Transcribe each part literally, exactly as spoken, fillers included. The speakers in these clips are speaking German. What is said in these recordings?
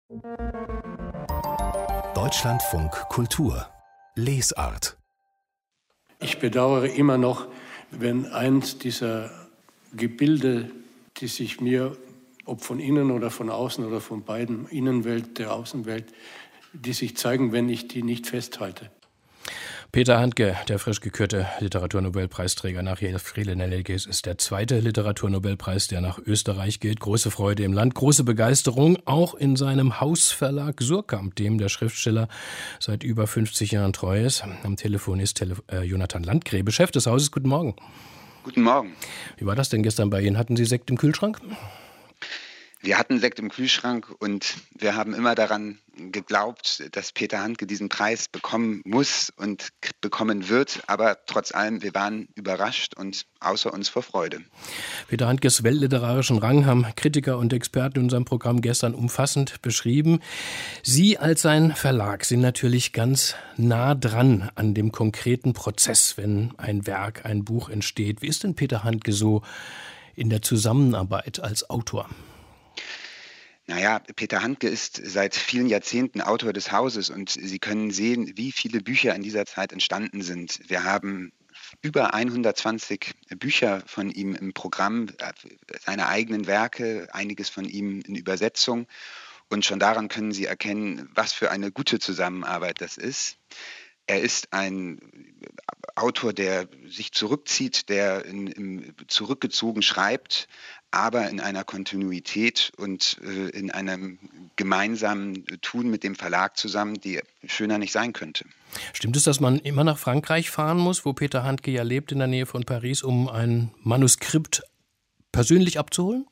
Deutschlandfunk Kultur Lesart. Ich bedauere immer noch, wenn eins dieser Gebilde, die sich mir, ob von innen oder von außen oder von beiden, Innenwelt, der Außenwelt, die sich zeigen, wenn ich die nicht festhalte. Peter Handke, der frisch gekürte Literaturnobelpreisträger nach Friedel Nennekes, ist der zweite Literaturnobelpreis, der nach Österreich geht. Große Freude im Land, große Begeisterung, auch in seinem Hausverlag Suhrkamp, dem der Schriftsteller seit über fünfzig Jahren treu ist. Am Telefon ist Tele- äh, Jonathan Landgräbe, Chef des Hauses. Guten Morgen. Guten Morgen. Wie war das denn gestern bei Ihnen? Hatten Sie Sekt im Kühlschrank? Wir hatten Sekt im Kühlschrank und wir haben immer daran geglaubt, dass Peter Handke diesen Preis bekommen muss und bekommen wird. Aber trotz allem, wir waren überrascht und außer uns vor Freude. Peter Handkes weltliterarischen Rang haben Kritiker und Experten in unserem Programm gestern umfassend beschrieben. Sie als sein Verlag sind natürlich ganz nah dran an dem konkreten Prozess, wenn ein Werk, ein Buch entsteht. Wie ist denn Peter Handke so in der Zusammenarbeit als Autor? Naja, Peter Handke ist seit vielen Jahrzehnten Autor des Hauses und Sie können sehen, wie viele Bücher in dieser Zeit entstanden sind. Wir haben über hundertzwanzig Bücher von ihm im Programm, seine eigenen Werke, einiges von ihm in Übersetzung. Und schon daran können Sie erkennen, was für eine gute Zusammenarbeit das ist. Er ist ein Autor, der sich zurückzieht, der in, in, zurückgezogen schreibt, aber in einer Kontinuität und äh, in einem gemeinsamen Tun mit dem Verlag zusammen, die schöner nicht sein könnte. Stimmt es, dass man immer nach Frankreich fahren muss, wo Peter Handke ja lebt, in der Nähe von Paris, um ein Manuskript persönlich abzuholen?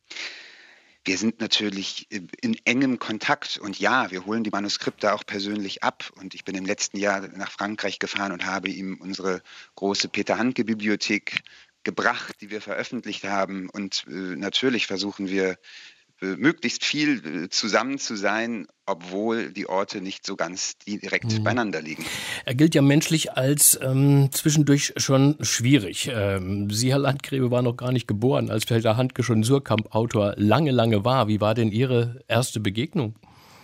Wir sind natürlich in engem Kontakt und ja, wir holen die Manuskripte auch persönlich ab. Und ich bin im letzten Jahr nach Frankreich gefahren und habe ihm unsere große Peter Handke-Bibliothek gebracht, die wir veröffentlicht haben. Und äh, natürlich versuchen wir, äh, möglichst viel äh, zusammen zu sein, obwohl die Orte nicht so ganz direkt mhm. beieinander liegen. Er gilt ja menschlich als ähm, zwischendurch schon schwierig. Ähm, Sie, Herr Landgräbe, waren noch gar nicht geboren, als Peter Handke schon Suhrkamp-Autor lange, lange war. Wie war denn Ihre erste Begegnung?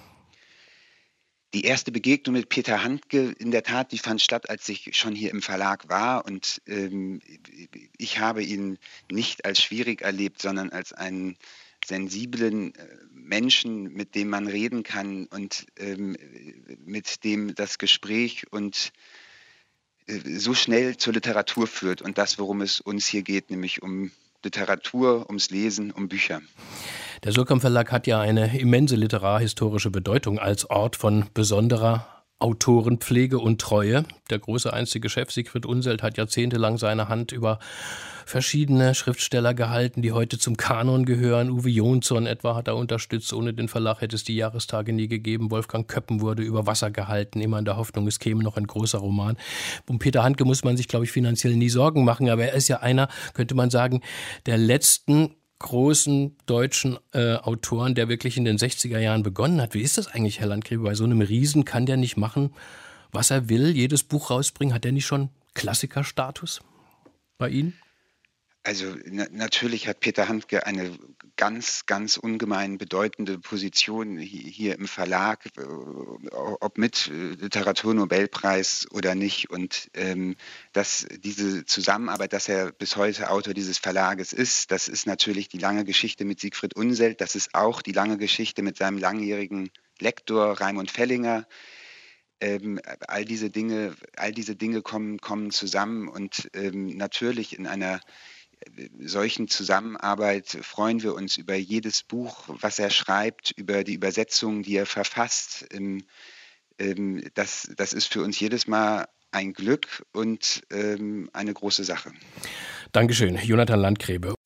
Die erste Begegnung mit Peter Handke, in der Tat, die fand statt, als ich schon hier im Verlag war. Und ähm, ich habe ihn nicht als schwierig erlebt, sondern als einen sensiblen äh, Menschen, mit dem man reden kann und ähm, mit dem das Gespräch und äh, so schnell zur Literatur führt. Und das, worum es uns hier geht, nämlich um Literatur, ums Lesen, um Bücher. Der Suhrkamp Verlag hat ja eine immense literarhistorische Bedeutung als Ort von besonderer Autorenpflege und Treue. Der große einstige Chef Siegfried Unseld hat jahrzehntelang seine Hand über verschiedene Schriftsteller gehalten, die heute zum Kanon gehören. Uwe Jonsson etwa hat er unterstützt. Ohne den Verlag hätte es die Jahrestage nie gegeben. Wolfgang Köppen wurde über Wasser gehalten, immer in der Hoffnung, es käme noch ein großer Roman. Um Peter Handke muss man sich, glaube ich, finanziell nie Sorgen machen, aber er ist ja einer, könnte man sagen, der letzten großen deutschen äh, Autoren, der wirklich in den sechziger Jahren begonnen hat. Wie ist das eigentlich, Herr Landgräbe? Bei so einem Riesen kann der nicht machen, was er will, jedes Buch rausbringen? Hat der nicht schon Klassikerstatus bei Ihnen? Also na, natürlich hat Peter Handke eine ganz, ganz ungemein bedeutende Position hier, hier im Verlag, äh, ob mit Literaturnobelpreis oder nicht. Und ähm, dass diese Zusammenarbeit, dass er bis heute Autor dieses Verlages ist, das ist natürlich die lange Geschichte mit Siegfried Unseld. Das ist auch die lange Geschichte mit seinem langjährigen Lektor Raimund Fellinger. Ähm, all diese Dinge, all diese Dinge kommen, kommen zusammen und ähm, natürlich in einer solchen Zusammenarbeit freuen wir uns über jedes Buch, was er schreibt, über die Übersetzungen, die er verfasst. Das, das ist für uns jedes Mal ein Glück und eine große Sache. Dankeschön, Jonathan Landgräbe.